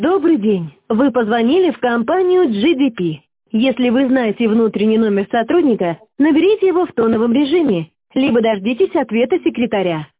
Добрый день. Вы позвонили в компанию GDP. Если вы знаете внутренний номер сотрудника, наберите его в тоновом режиме, либо дождитесь ответа секретаря.